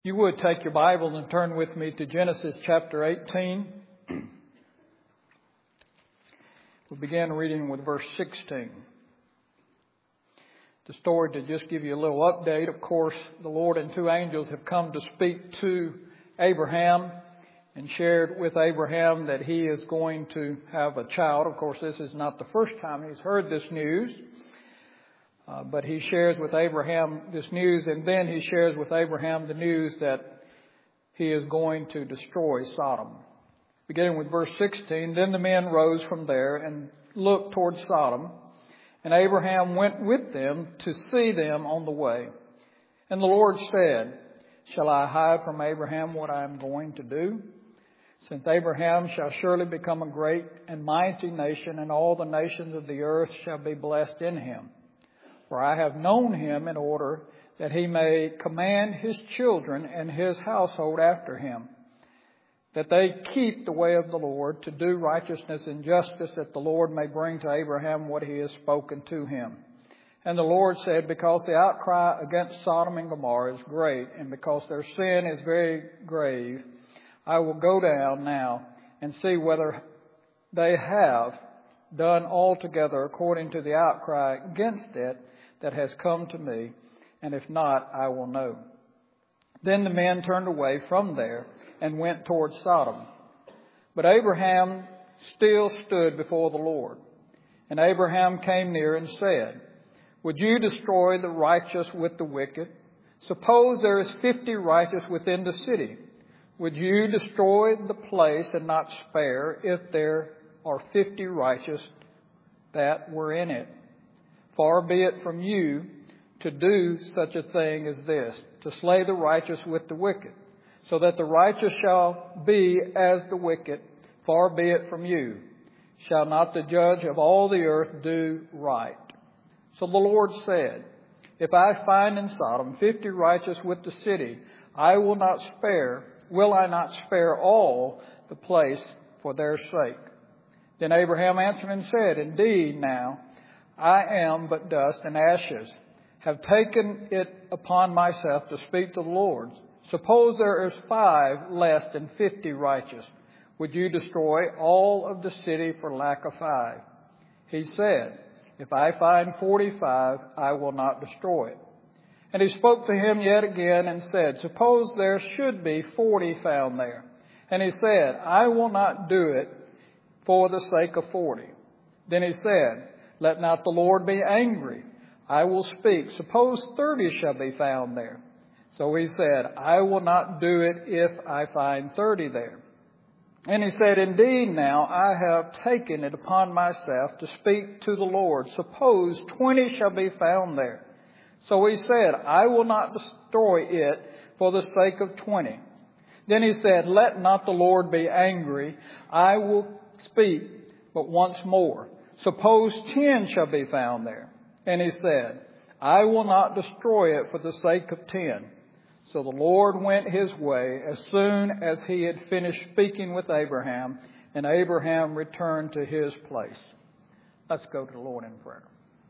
You would take your Bible and turn with me to Genesis chapter 18. We'll begin reading with verse 16. The story, to just give you a little update, of course, the Lord and two angels have come to speak to Abraham and shared with Abraham that he is going to have a child. Of course, this is not the first time he's heard this news. But he shares with Abraham this news, and then he shares with Abraham the news that he is going to destroy Sodom. Beginning with verse 16, then the men rose from there and looked toward Sodom, and Abraham went with them to see them on the way. And the Lord said, shall I hide from Abraham what I am going to do? Since Abraham shall surely become a great and mighty nation, and all the nations of the earth shall be blessed in him. For I have known him in order that he may command his children and his household after him, that they keep the way of the Lord, to do righteousness and justice, that the Lord may bring to Abraham what he has spoken to him. And the Lord said, because the outcry against Sodom and Gomorrah is great, and because their sin is very grave, I will go down now and see whether they have done altogether according to the outcry against it that has come to me, and if not, I will know. Then the men turned away from there and went toward Sodom. But Abraham still stood before the Lord. And Abraham came near and said, would you destroy the righteous with the wicked? Suppose there is 50 righteous within the city. Would you destroy the place and not spare if there are 50 righteous that were in it? Far be it from you to do such a thing as this, to slay the righteous with the wicked, so that the righteous shall be as the wicked. Far be it from you. Shall not the judge of all the earth do right? So the Lord said, if I find in Sodom 50 righteous with the city, will I not spare all the place for their sake? Then Abraham answered and said, indeed now, I am but dust and ashes, have taken it upon myself to speak to the Lord. Suppose there is 5 less than 50 righteous. Would you destroy all of the city for lack of 5? He said, if I find 45, I will not destroy it. And he spoke to him yet again and said, suppose there should be 40 found there. And he said, I will not do it for the sake of 40. Then he said, let not the Lord be angry. I will speak. Suppose 30 shall be found there. So he said, I will not do it if I find 30 there. And he said, indeed now I have taken it upon myself to speak to the Lord. Suppose 20 shall be found there. So he said, I will not destroy it for the sake of 20. Then he said, let not the Lord be angry. I will speak but once more. Suppose 10 shall be found there. And he said, I will not destroy it for the sake of 10. So the Lord went his way as soon as he had finished speaking with Abraham, and Abraham returned to his place. Let's go to the Lord in prayer.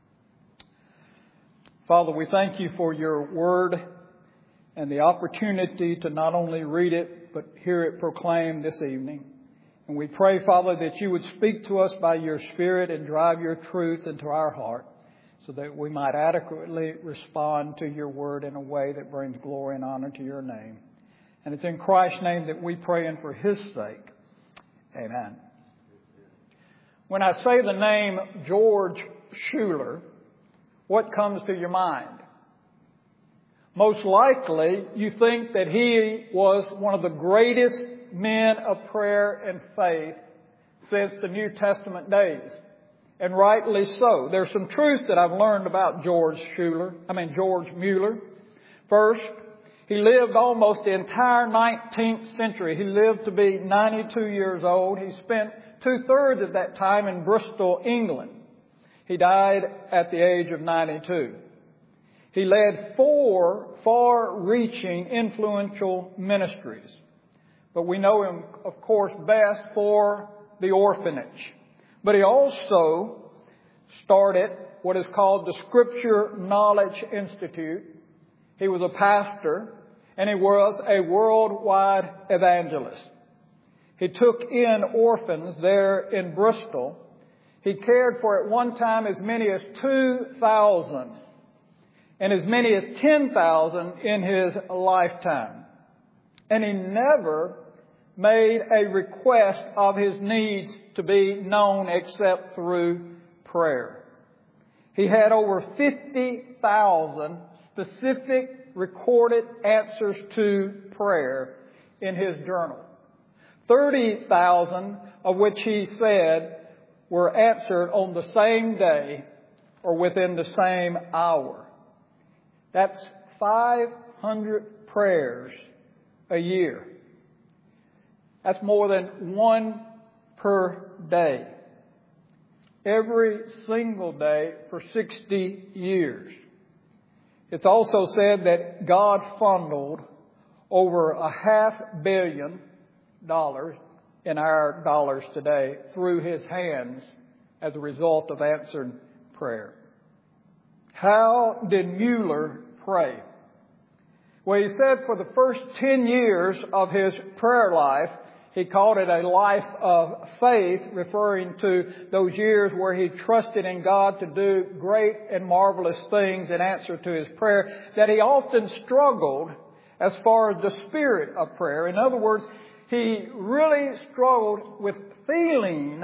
Father, we thank you for your word and the opportunity to not only read it, but hear it proclaimed this evening. And we pray, Father, that you would speak to us by your Spirit and drive your truth into our heart, so that we might adequately respond to your word in a way that brings glory and honor to your name. And it's in Christ's name that we pray, and for his sake. Amen. When I say the name George Schuller, what comes to your mind? Most likely, you think that he was one of the greatest men of prayer and faith since the New Testament days. And rightly so. There's some truths that I've learned about George Mueller. First, he lived almost the entire 19th century. He lived to be 92 years old. He spent 2/3 of that time in Bristol, England. He died at the age of 92. He led 4 far-reaching, influential ministries. But we know him, of course, best for the orphanage. But he also started what is called the Scripture Knowledge Institute. He was a pastor, and he was a worldwide evangelist. He took in orphans there in Bristol. He cared for at one time as many as 2,000 and as many as 10,000 in his lifetime. And he never made a request of his needs to be known except through prayer. He had over 50,000 specific recorded answers to prayer in his journal. 30,000 of which he said were answered on the same day or within the same hour. That's 500 prayers a year. That's more than one per day. Every single day for 60 years. It's also said that God funneled over $500 million in our dollars today through his hands as a result of answered prayer. How did Mueller pray? Well, he said for the first 10 years of his prayer life, he called it a life of faith, referring to those years where he trusted in God to do great and marvelous things in answer to his prayer, that he often struggled as far as the spirit of prayer. In other words, he really struggled with feeling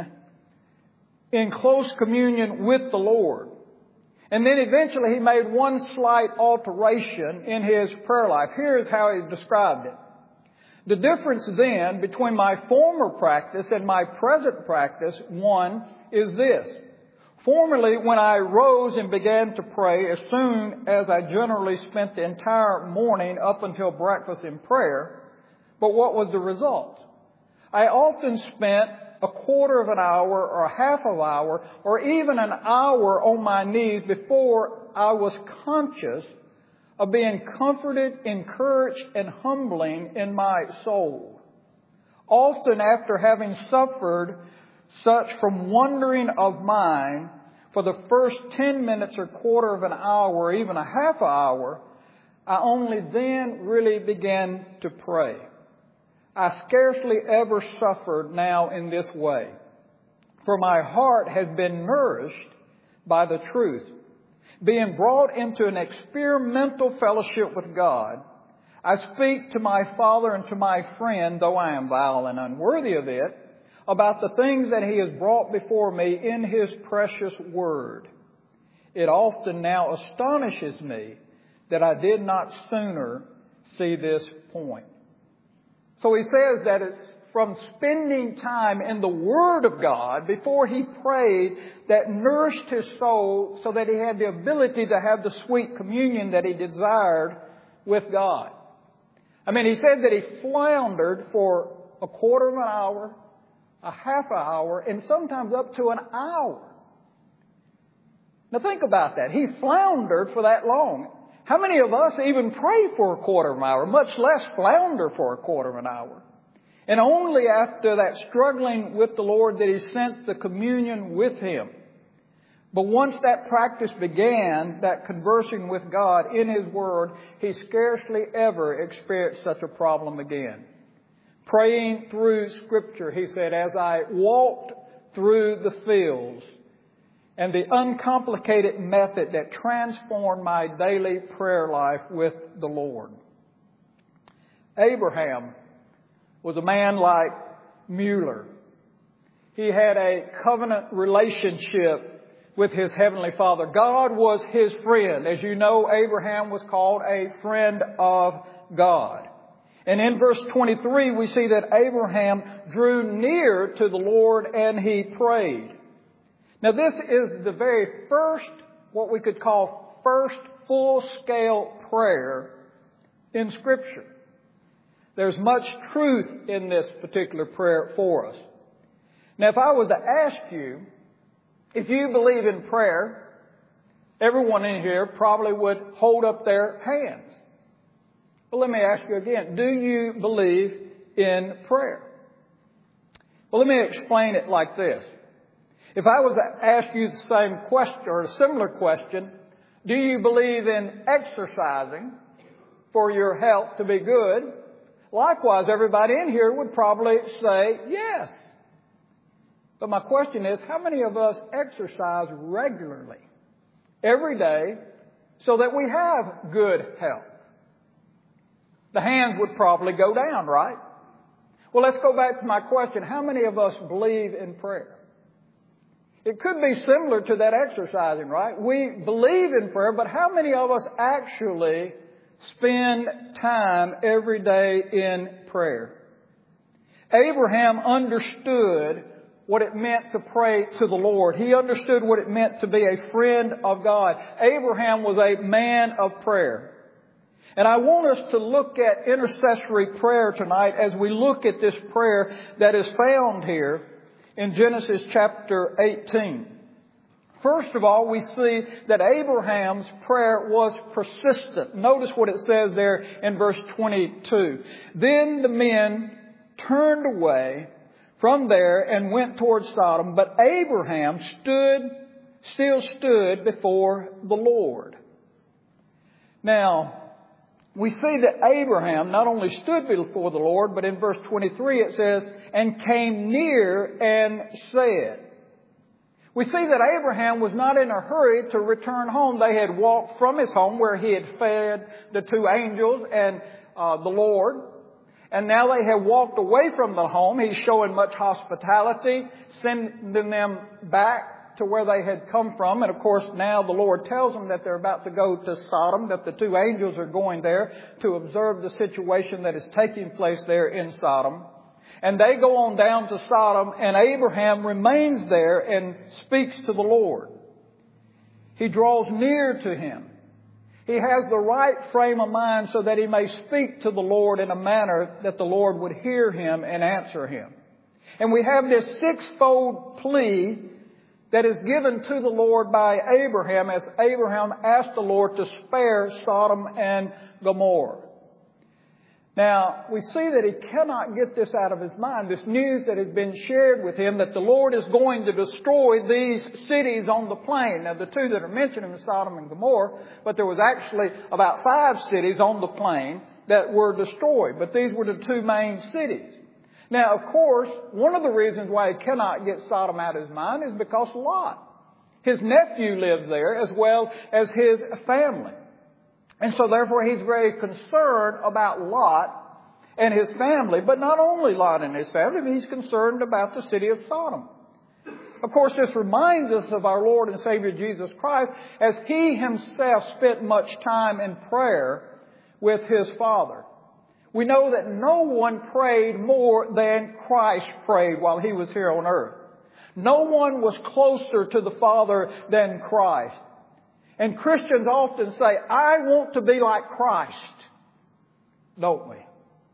in close communion with the Lord. And then eventually he made one slight alteration in his prayer life. Here's how he described it. The difference then between my former practice and my present practice, one, is this. Formerly, when I rose and began to pray, as soon as I generally spent the entire morning up until breakfast in prayer, but what was the result? I often spent a quarter of an hour or a half of an hour or even an hour on my knees before I was conscious of being comforted, encouraged, and humbling in my soul. Often after having suffered such from wandering of mind for the first 10 minutes or quarter of an hour or even a half hour, I only then really began to pray. I scarcely ever suffered now in this way, for my heart has been nourished by the truth. Being brought into an experimental fellowship with God, I speak to my Father and to my friend, though I am vile and unworthy of it, about the things that He has brought before me in His precious Word. It often now astonishes me that I did not sooner see this point. So he says that it's from spending time in the Word of God before he prayed that nourished his soul so that he had the ability to have the sweet communion that he desired with God. I mean, he said that he floundered for a quarter of an hour, a half an hour, and sometimes up to an hour. Now think about that. He floundered for that long. How many of us even pray for a quarter of an hour, much less flounder for a quarter of an hour? And only after that struggling with the Lord did he sense the communion with Him. But once that practice began, that conversing with God in His Word, he scarcely ever experienced such a problem again. Praying through Scripture, he said, as I walked through the fields, and the uncomplicated method that transformed my daily prayer life with the Lord. Abraham was a man like Mueller. He had a covenant relationship with his Heavenly Father. God was his friend. As you know, Abraham was called a friend of God. And in verse 23, we see that Abraham drew near to the Lord and he prayed. Now this is the very first, what we could call first full-scale prayer in Scripture. There's much truth in this particular prayer for us. Now if I was to ask you, if you believe in prayer, everyone in here probably would hold up their hands. But let me ask you again, do you believe in prayer? Well, let me explain it like this. If I was to ask you the same question or a similar question, do you believe in exercising? for your health to be good, likewise, everybody in here would probably say yes. But my question is, how many of us exercise regularly, every day, so that we have good health? The hands would probably go down, right? Well, let's go back to my question. How many of us believe in prayer? It could be similar to that exercising, right? We believe in prayer, but how many of us actually spend time every day in prayer? Abraham understood what it meant to pray to the Lord. He understood what it meant to be a friend of God. Abraham was a man of prayer. And I want us to look at intercessory prayer tonight as we look at this prayer that is found here in Genesis chapter 18. First of all, we see that Abraham's prayer was persistent. Notice what it says there in verse 22. Then the men turned away from there and went towards Sodom, but Abraham still stood before the Lord. Now, we see that Abraham not only stood before the Lord, but in verse 23 it says, and came near and said. We see that Abraham was not in a hurry to return home. They had walked from his home where he had fed the two angels and the Lord. And now they have walked away from the home. He's showing much hospitality, sending them back to where they had come from. And of course, now the Lord tells them that they're about to go to Sodom, that the two angels are going there to observe the situation that is taking place there in Sodom. And they go on down to Sodom, and Abraham remains there and speaks to the Lord. He draws near to Him. He has the right frame of mind so that he may speak to the Lord in a manner that the Lord would hear him and answer him. And we have this sixfold plea that is given to the Lord by Abraham as Abraham asked the Lord to spare Sodom and Gomorrah. Now, we see that he cannot get this out of his mind, this news that has been shared with him that the Lord is going to destroy these cities on the plain. Now, the two that are mentioned in Sodom and Gomorrah, but there was actually about 5 cities on the plain that were destroyed. But these were the 2 main cities. Now, of course, one of the reasons why he cannot get Sodom out of his mind is because Lot, his nephew, lives there as well as his family. And so therefore he's very concerned about Lot and his family, but not only Lot and his family, but he's concerned about the city of Sodom. Of course, this reminds us of our Lord and Savior Jesus Christ as He Himself spent much time in prayer with His Father. We know that no one prayed more than Christ prayed while He was here on earth. No one was closer to the Father than Christ. And Christians often say, I want to be like Christ, don't we?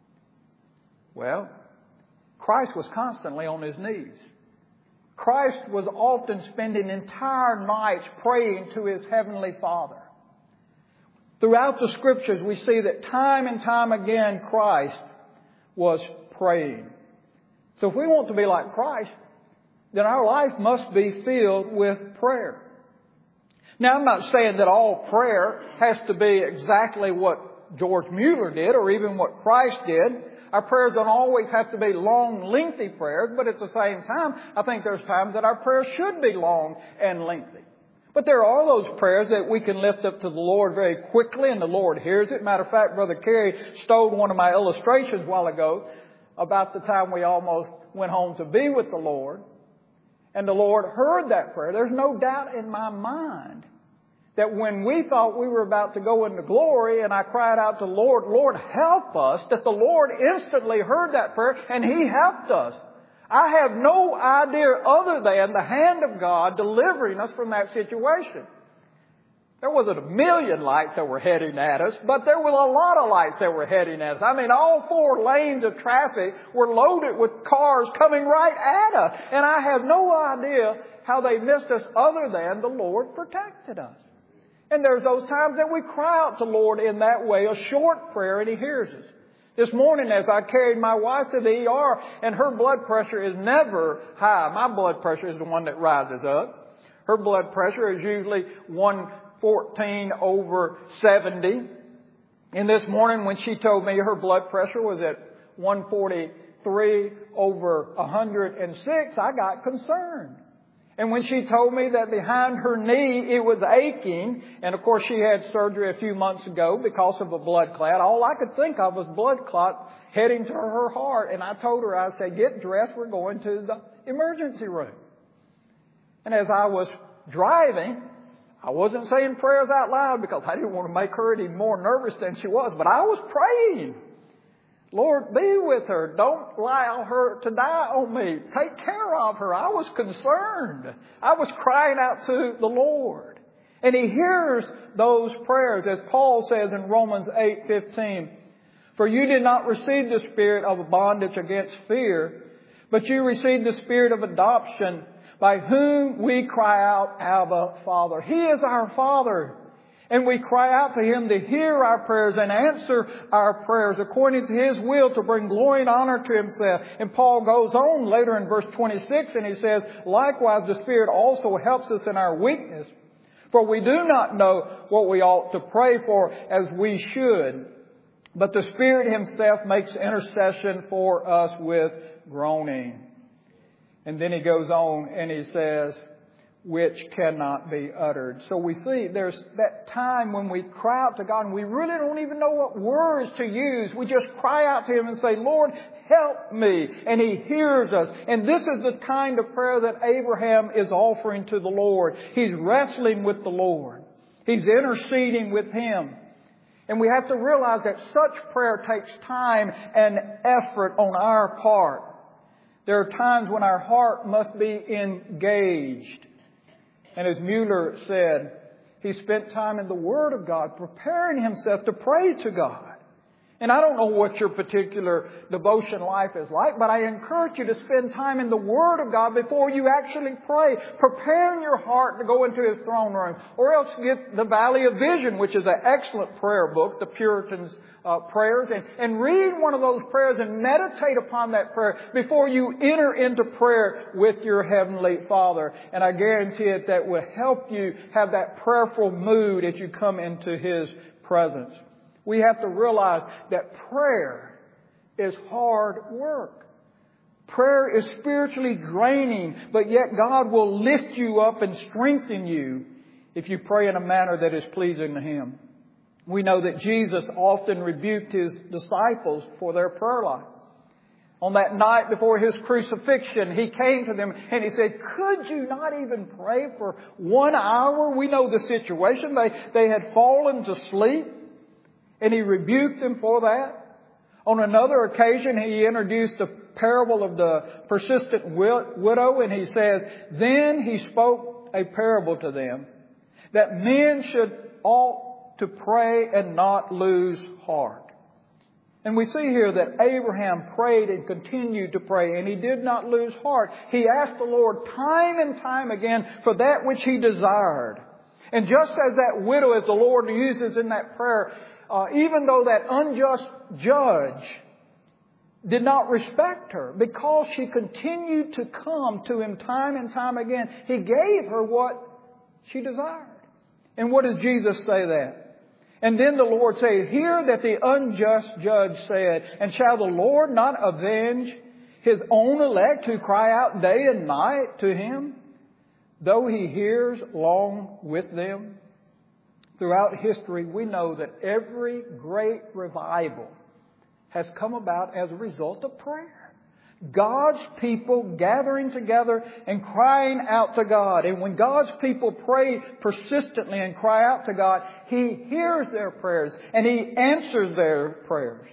Well, Christ was constantly on His knees. Christ was often spending entire nights praying to His Heavenly Father. Throughout the Scriptures, we see that time and time again, Christ was praying. So if we want to be like Christ, then our life must be filled with prayer. Now, I'm not saying that all prayer has to be exactly what George Mueller did or even what Christ did. Our prayers don't always have to be long, lengthy prayers, but at the same time, I think there's times that our prayers should be long and lengthy. But there are those prayers that we can lift up to the Lord very quickly and the Lord hears it. Matter of fact, Brother Kerry stole one of my illustrations a while ago about the time we almost went home to be with the Lord. And the Lord heard that prayer. There's no doubt in my mind that when we thought we were about to go into glory and I cried out to the Lord, Lord, help us, that the Lord instantly heard that prayer and He helped us. I have no idea other than the hand of God delivering us from that situation. There wasn't a million lights that were heading at us, but there was a lot of lights that were heading at us. I mean, all 4 lanes of traffic were loaded with cars coming right at us. And I have no idea how they missed us other than the Lord protected us. And there's those times that we cry out to the Lord in that way, a short prayer, and He hears us. This morning as I carried my wife to the ER, and her blood pressure is never high. My blood pressure is the one that rises up. Her blood pressure is usually 114/70. And this morning when she told me her blood pressure was at 143/106, I got concerned. And when she told me that behind her knee it was aching, and of course she had surgery a few months ago because of a blood clot, all I could think of was blood clot heading to her heart. And I told her, I said, get dressed, we're going to the emergency room. And as I was driving, I wasn't saying prayers out loud because I didn't want to make her any more nervous than she was, but I was praying. Lord, be with her. Don't allow her to die on me. Take care of her. I was concerned. I was crying out to the Lord. And He hears those prayers, as Paul says in Romans 8:15. For you did not receive the spirit of bondage against fear, but you received the spirit of adoption, by whom we cry out, Abba, Father. He is our Father. And we cry out to Him to hear our prayers and answer our prayers according to His will to bring glory and honor to Himself. And Paul goes on later in verse 26 and he says, likewise the Spirit also helps us in our weakness. For we do not know what we ought to pray for as we should. But the Spirit Himself makes intercession for us with groaning. And then he goes on and he says, which cannot be uttered. So we see there's that time when we cry out to God and we really don't even know what words to use. We just cry out to Him and say, Lord, help me. And He hears us. And this is the kind of prayer that Abraham is offering to the Lord. He's wrestling with the Lord. He's interceding with Him. And we have to realize that such prayer takes time and effort on our part. There are times when our heart must be engaged. And as Mueller said, he spent time in the Word of God, preparing himself to pray to God. And I don't know what your particular devotion life is like, but I encourage you to spend time in the Word of God before you actually pray, preparing your heart to go into His throne room. Or else get the Valley of Vision, which is an excellent prayer book, the Puritans' prayers, and read one of those prayers and meditate upon that prayer before you enter into prayer with your Heavenly Father. And I guarantee it that will help you have that prayerful mood as you come into His presence. We have to realize that prayer is hard work. Prayer is spiritually draining, but yet God will lift you up and strengthen you if you pray in a manner that is pleasing to Him. We know that Jesus often rebuked His disciples for their prayer life. On that night before His crucifixion, He came to them and He said, could you not even pray for 1 hour? We know the situation. They had fallen to sleep. And He rebuked them for that. On another occasion, He introduced the parable of the persistent widow. And He says, then He spoke a parable to them that men ought to pray and not lose heart. And we see here that Abraham prayed and continued to pray, and he did not lose heart. He asked the Lord time and time again for that which he desired. And just as that widow, as the Lord uses in that prayer, even though that unjust judge did not respect her, because she continued to come to him time and time again, He gave her what she desired. And what does Jesus say that? And then the Lord said, hear that the unjust judge said, and shall the Lord not avenge His own elect who cry out day and night to Him, though He hears long with them? Throughout history, we know that every great revival has come about as a result of prayer. God's people gathering together and crying out to God. And when God's people pray persistently and cry out to God, He hears their prayers and He answers their prayers.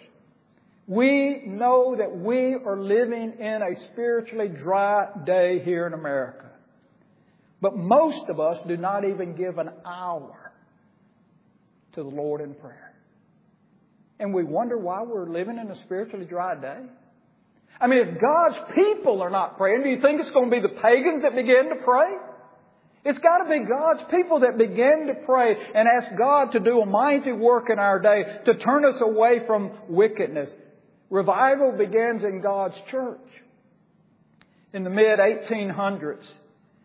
We know that we are living in a spiritually dry day here in America. But most of us do not even give an hour to the Lord in prayer. And we wonder why we're living in a spiritually dry day. I mean, if God's people are not praying, do you think it's going to be the pagans that begin to pray? It's got to be God's people that begin to pray and ask God to do a mighty work in our day to turn us away from wickedness. Revival begins in God's church. In the mid-1800s,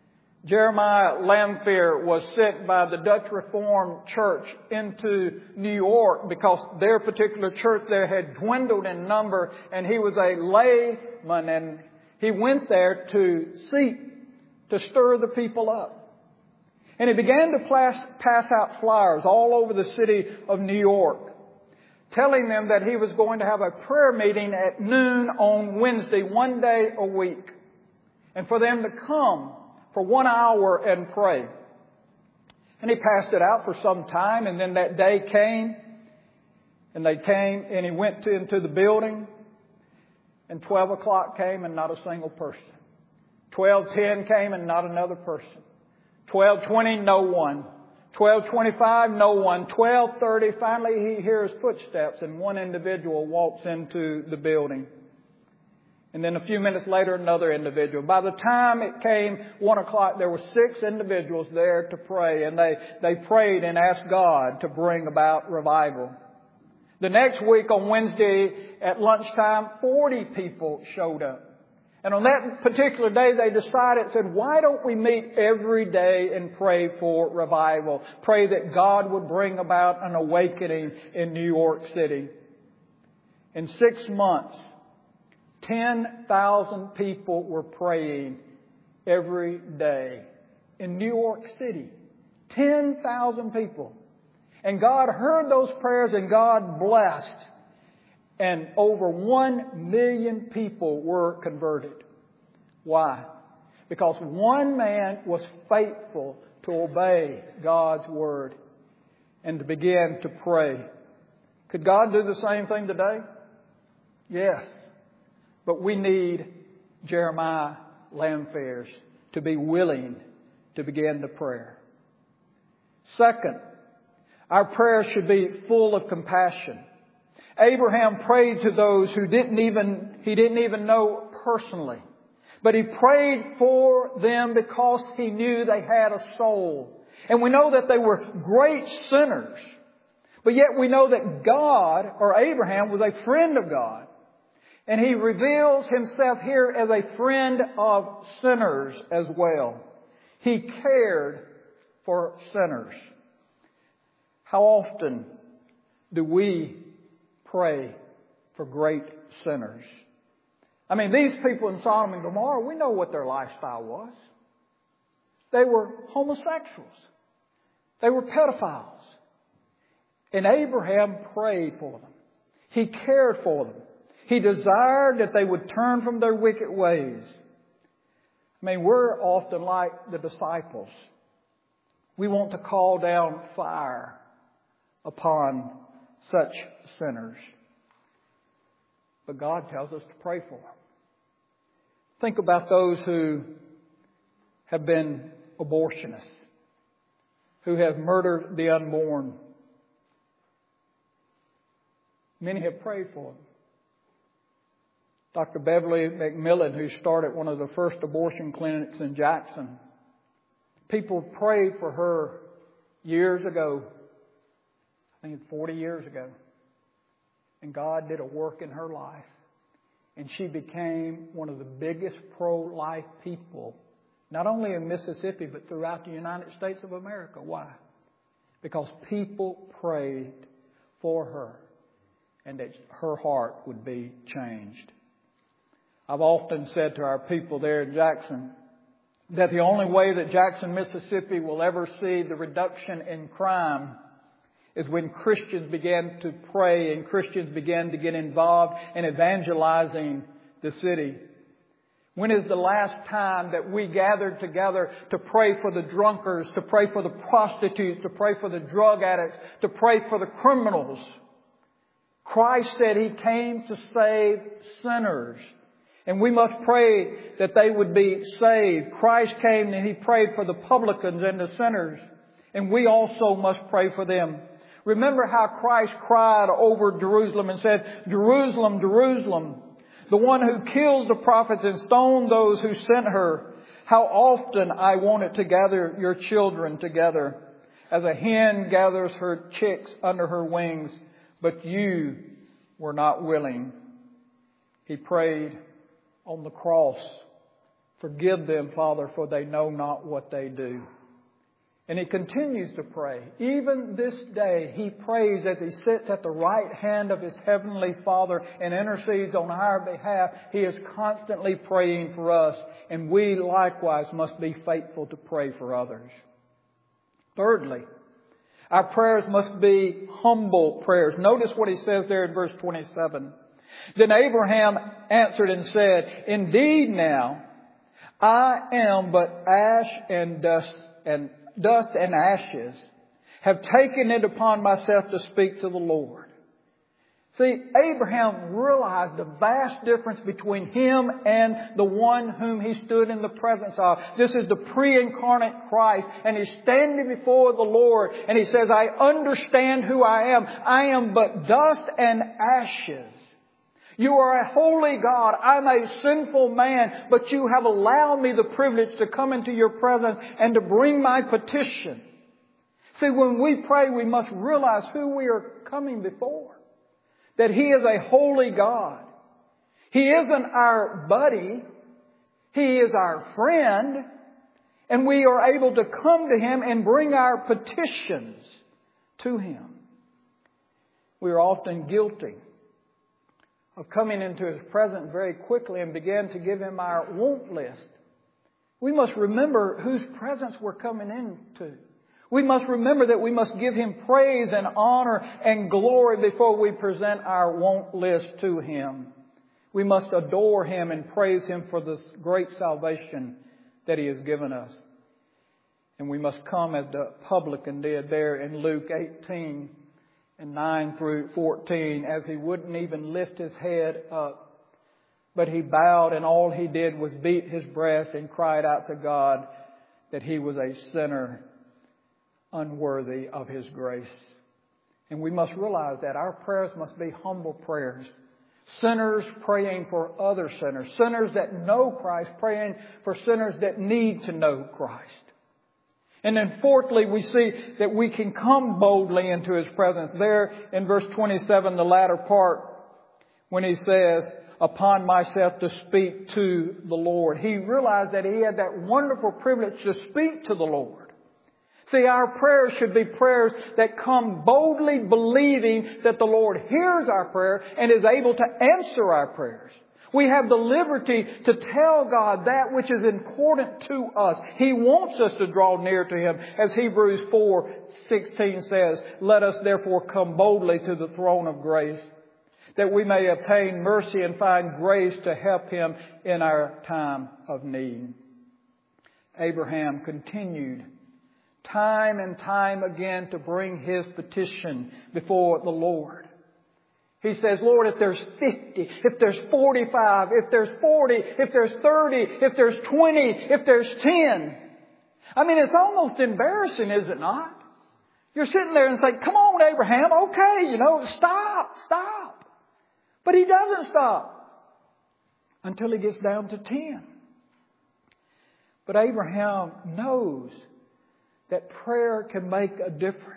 Jeremiah Lanphier was sent by the Dutch Reformed Church into New York because their particular church there had dwindled in number, and he was a layman, and he went there to seek to stir the people up. And he began to pass out flyers all over the city of New York, telling them that he was going to have a prayer meeting at noon on Wednesday, one day a week, and for them to come for 1 hour and pray. And he passed it out for some time, and then that day came, and they came, and he went into the building, and 12 o'clock came and not a single person. 12:10 came and not another person. 12:20, no one. 12:25, no one. 12:30, finally he hears footsteps, and one individual walks into the building. And then a few minutes later, another individual. By the time it came 1 o'clock, there were 6 individuals there to pray. And they prayed and asked God to bring about revival. The next week on Wednesday at lunchtime, 40 people showed up. And on that particular day, they said, why don't we meet every day and pray for revival? Pray that God would bring about an awakening in New York City. In 6 months, 10,000 people were praying every day in New York City. 10,000 people. And God heard those prayers and God blessed. And over 1 million people were converted. Why? Because one man was faithful to obey God's word and to begin to pray. Could God do the same thing today? Yes. But we need Jeremiah Lanphiers to be willing to begin the prayer. Second, our prayers should be full of compassion. Abraham prayed to those who he didn't even know personally. But he prayed for them because he knew they had a soul. And we know that they were great sinners. But yet we know that God, or Abraham, was a friend of God. And he reveals himself here as a friend of sinners as well. He cared for sinners. How often do we pray for great sinners? I mean, these people in Sodom and Gomorrah, we know what their lifestyle was. They were homosexuals. They were pedophiles. And Abraham prayed for them. He cared for them. He desired that they would turn from their wicked ways. I mean, we're often like the disciples. We want to call down fire upon such sinners. But God tells us to pray for them. Think about those who have been abortionists, who have murdered the unborn. Many have prayed for them. Dr. Beverly McMillan, who started one of the first abortion clinics in Jackson, people prayed for her years ago, I think 40 years ago. And God did a work in her life. And she became one of the biggest pro-life people, not only in Mississippi, but throughout the United States of America. Why? Because people prayed for her and that her heart would be changed. I've often said to our people there in Jackson that the only way that Jackson, Mississippi will ever see the reduction in crime is when Christians began to pray and Christians began to get involved in evangelizing the city. When is the last time that we gathered together to pray for the drunkards, to pray for the prostitutes, to pray for the drug addicts, to pray for the criminals? Christ said He came to save sinners. And we must pray that they would be saved. Christ came and He prayed for the publicans and the sinners. And we also must pray for them. Remember how Christ cried over Jerusalem and said, "Jerusalem, Jerusalem, the one who kills the prophets and stoned those who sent her. How often I wanted to gather your children together as a hen gathers her chicks under her wings, but you were not willing." He prayed on the cross Forgive them, Father, for they know not what they do. And he continues to pray. Even this day, he prays as he sits at the right hand of his heavenly Father and intercedes on our behalf. He is constantly praying for us, and we likewise must be faithful to pray for others. Thirdly, our prayers must be humble prayers. Notice what he says there in verse 27. Then Abraham answered and said, Indeed now, I am but ash and dust and ashes, have taken it upon myself to speak to the Lord. See, Abraham realized the vast difference between him and the one whom he stood in the presence of. This is the pre-incarnate Christ, and he's standing before the Lord, and he says, I understand who I am. I am but dust and ashes. You are a holy God. I'm a sinful man, but you have allowed me the privilege to come into your presence and to bring my petition. See, when we pray, we must realize who we are coming before. That He is a holy God. He isn't our buddy. He is our friend. And we are able to come to Him and bring our petitions to Him. We are often guilty of coming into His presence very quickly and begin to give Him our want list. We must remember whose presence we're coming into. We must remember that we must give Him praise and honor and glory before we present our want list to Him. We must adore Him and praise Him for this great salvation that He has given us. And we must come as the publican did there in Luke 18 and 9 through 14, as he wouldn't even lift his head up, but he bowed, and all he did was beat his breast and cried out to God that he was a sinner unworthy of His grace. And we must realize that our prayers must be humble prayers. Sinners praying for other sinners. Sinners that know Christ praying for sinners that need to know Christ. And then fourthly, we see that we can come boldly into His presence. There in verse 27, the latter part, when he says, upon myself to speak to the Lord. He realized that he had that wonderful privilege to speak to the Lord. See, our prayers should be prayers that come boldly believing that the Lord hears our prayer and is able to answer our prayers. We have the liberty to tell God that which is important to us. He wants us to draw near to Him. As Hebrews 4:16 says, let us therefore come boldly to the throne of grace, that we may obtain mercy and find grace to help Him in our time of need. Abraham continued time and time again to bring his petition before the Lord. He says, Lord, if there's 50, if there's 45, if there's 40, if there's 30, if there's 20, if there's 10. I mean, it's almost embarrassing, is it not? You're sitting there and saying, come on, Abraham, okay, stop. But he doesn't stop until he gets down to 10. But Abraham knows that prayer can make a difference.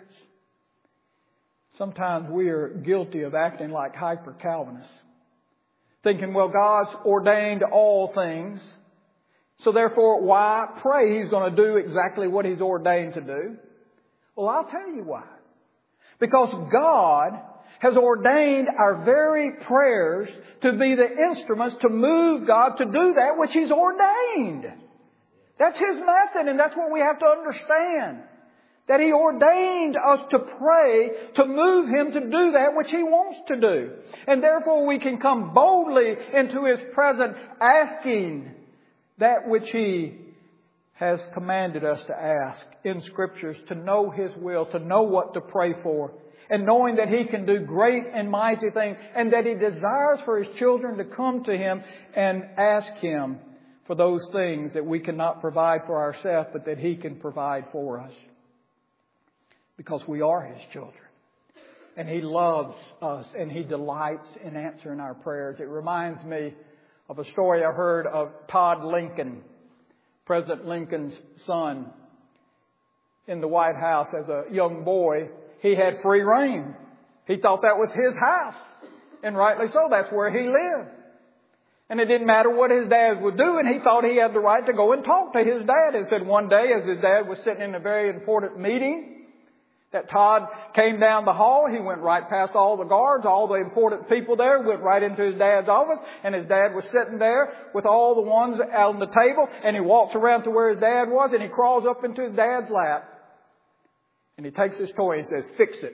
Sometimes we are guilty of acting like hyper-Calvinists, thinking, well, God's ordained all things, so therefore why pray? He's going to do exactly what He's ordained to do. Well, I'll tell you why. Because God has ordained our very prayers to be the instruments to move God to do that which He's ordained. That's His method, and that's what we have to understand. That He ordained us to pray to move Him to do that which He wants to do. And therefore we can come boldly into His presence asking that which He has commanded us to ask in Scriptures, to know His will, to know what to pray for. And knowing that He can do great and mighty things, and that He desires for His children to come to Him and ask Him for those things that we cannot provide for ourselves, but that He can provide for us. Because we are His children. And He loves us and He delights in answering our prayers. It reminds me of a story I heard of Todd Lincoln, President Lincoln's son, in the White House as a young boy. He had free reign. He thought that was his house. And rightly so, that's where he lived. And it didn't matter what his dad was doing. He thought he had the right to go and talk to his dad. It said one day as his dad was sitting in a very important meeting, that Todd came down the hall. He went right past all the guards, all the important people there, went right into his dad's office. And his dad was sitting there with all the ones out on the table. And he walks around to where his dad was and he crawls up into his dad's lap. And he takes his toy and says, "Fix it."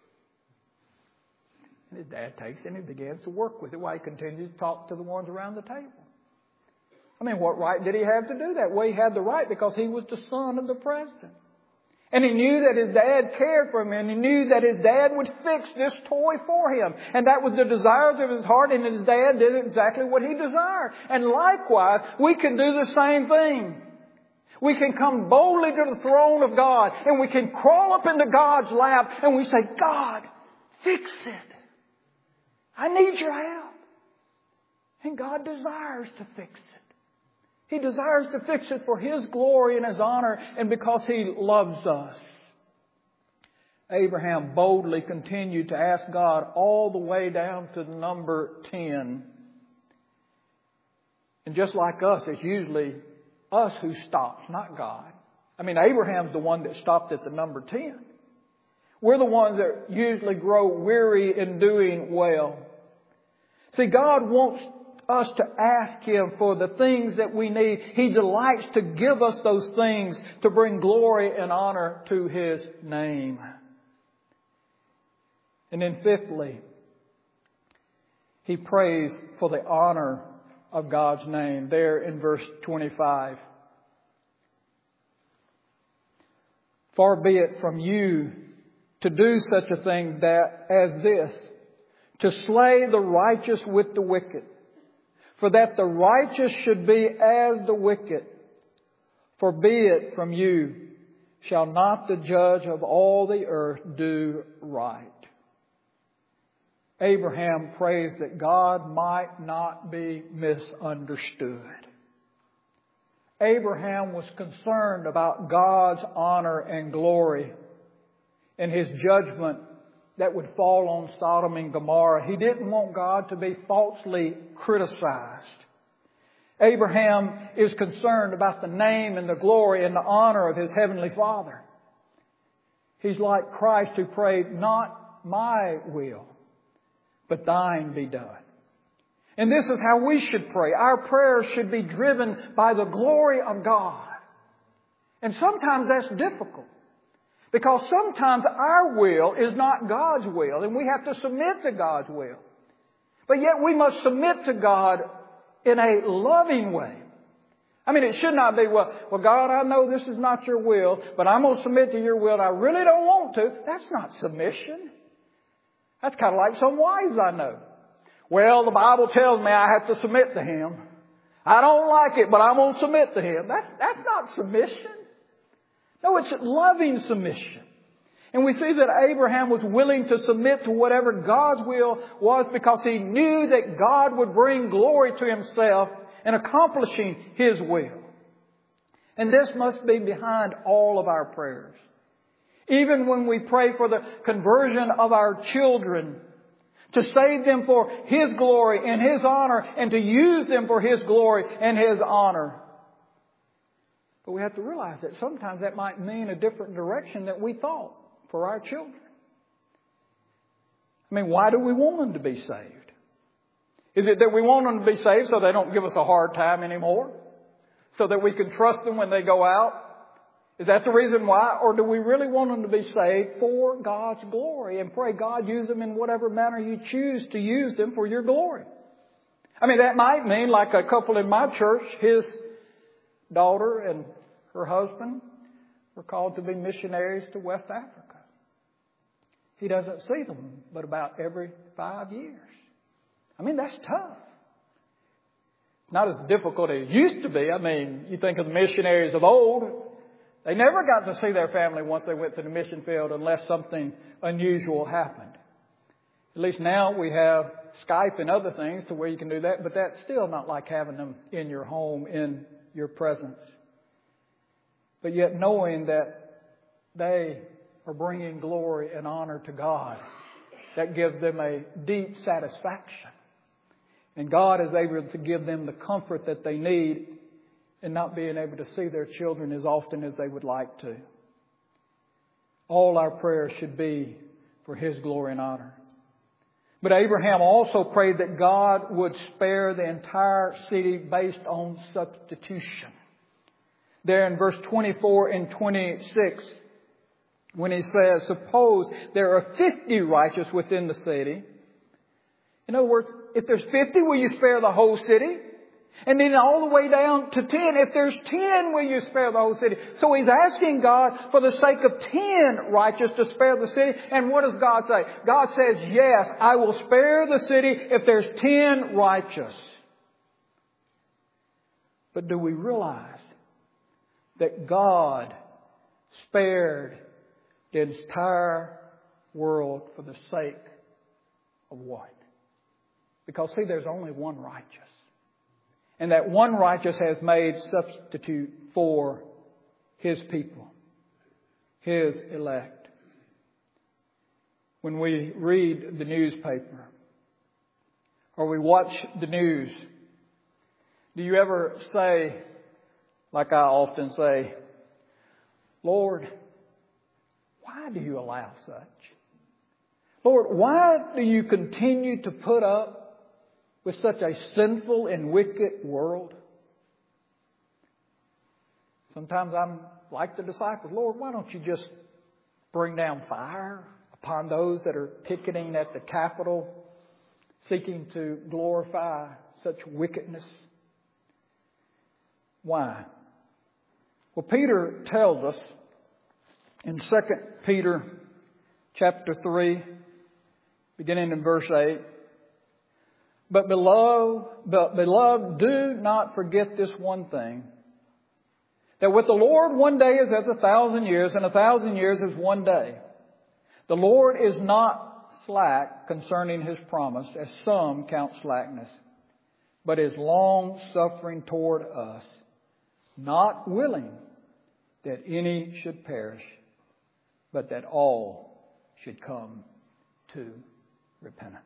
And his dad takes it and he begins to work with it while he continues to talk to the ones around the table. I mean, what right did he have to do that? Well, he had the right because he was the son of the president. And he knew that his dad cared for him, and he knew that his dad would fix this toy for him. And that was the desires of his heart, and his dad did exactly what he desired. And likewise, we can do the same thing. We can come boldly to the throne of God, and we can crawl up into God's lap, and we say, "God, fix it. I need your help." And God desires to fix it. He desires to fix it for His glory and His honor and because He loves us. Abraham boldly continued to ask God all the way down to number 10. And just like us, it's usually us who stops, not God. I mean, Abraham's the one that stopped at the number 10. We're the ones that usually grow weary in doing well. See, God wants us to ask Him for the things that we need. He delights to give us those things to bring glory and honor to His name. And then fifthly, he prays for the honor of God's name there in verse 25. "Far be it from you to do such a thing as this, to slay the righteous with the wicked. For that the righteous should be as the wicked. For be it from you, shall not the judge of all the earth do right?" Abraham prays that God might not be misunderstood. Abraham was concerned about God's honor and glory and His judgment that would fall on Sodom and Gomorrah. He didn't want God to be falsely criticized. Abraham is concerned about the name and the glory and the honor of his Heavenly Father. He's like Christ who prayed, "Not my will, but thine be done." And this is how we should pray. Our prayers should be driven by the glory of God. And sometimes that's difficult. Because sometimes our will is not God's will, and we have to submit to God's will. But yet we must submit to God in a loving way. I mean, it should not be, well, God, I know this is not your will, but I'm going to submit to your will, and I really don't want to. That's not submission. That's kind of like some wives I know. Well, the Bible tells me I have to submit to Him. I don't like it, but I'm going to submit to Him. That's not submission. No, it's loving submission. And we see that Abraham was willing to submit to whatever God's will was because he knew that God would bring glory to Himself in accomplishing His will. And this must be behind all of our prayers. Even when we pray for the conversion of our children, to save them for His glory and His honor, and to use them for His glory and His honor. But we have to realize that sometimes that might mean a different direction than we thought for our children. I mean, why do we want them to be saved? Is it that we want them to be saved so they don't give us a hard time anymore? So that we can trust them when they go out? Is that the reason why? Or do we really want them to be saved for God's glory and pray God use them in whatever manner you choose to use them for your glory? I mean, that might mean like a couple in my church, his daughter and her husband were called to be missionaries to West Africa. He doesn't see them but about every 5 years. I mean, that's tough. Not as difficult as it used to be. I mean, you think of the missionaries of old. They never got to see their family once they went to the mission field unless something unusual happened. At least now we have Skype and other things to where you can do that, but that's still not like having them in your home, in your presence. But yet knowing that they are bringing glory and honor to God, that gives them a deep satisfaction. And God is able to give them the comfort that they need in not being able to see their children as often as they would like to. All our prayers should be for His glory and honor. But Abraham also prayed that God would spare the entire city based on substitution. There in verse 24 and 26, when he says, suppose there are 50 righteous within the city. In other words, if there's 50, will you spare the whole city? And then all the way down to 10. If there's 10, will you spare the whole city? So he's asking God for the sake of 10 righteous to spare the city. And what does God say? God says, yes, I will spare the city if there's 10 righteous. But do we realize that God spared the entire world for the sake of one? Because see, there's only one righteous. And that one righteous has made substitute for His people, His elect. When we read the newspaper or we watch the news, do you ever say, like I often say, Lord, why do you allow such? Lord, why do you continue to put up with such a sinful and wicked world? Sometimes I'm like the disciples. Lord, why don't you just bring down fire upon those that are picketing at the Capitol, seeking to glorify such wickedness? Why? Well, Peter tells us in 2 Peter chapter 3, beginning in verse 8, But beloved, do not forget this one thing, that with the Lord 1 day is as 1,000 years, and 1,000 years is 1 day. The Lord is not slack concerning His promise, as some count slackness, but is long suffering toward us, not willing that any should perish, but that all should come to repentance.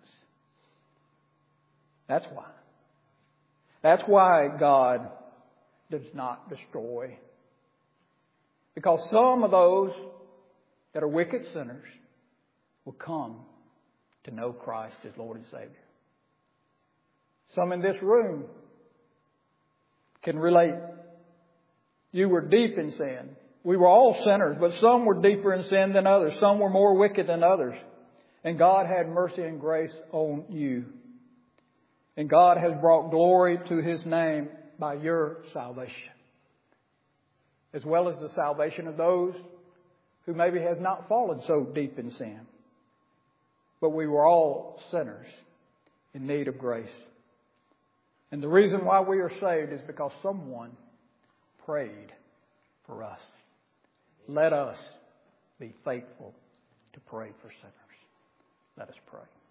That's why. That's why God does not destroy. Because some of those that are wicked sinners will come to know Christ as Lord and Savior. Some in this room can relate. You were deep in sin. We were all sinners, but some were deeper in sin than others. Some were more wicked than others. And God had mercy and grace on you. And God has brought glory to His name by your salvation, as well as the salvation of those who maybe have not fallen so deep in sin. But we were all sinners in need of grace. And the reason why we are saved is because someone prayed for us. Let us be faithful to pray for sinners. Let us pray.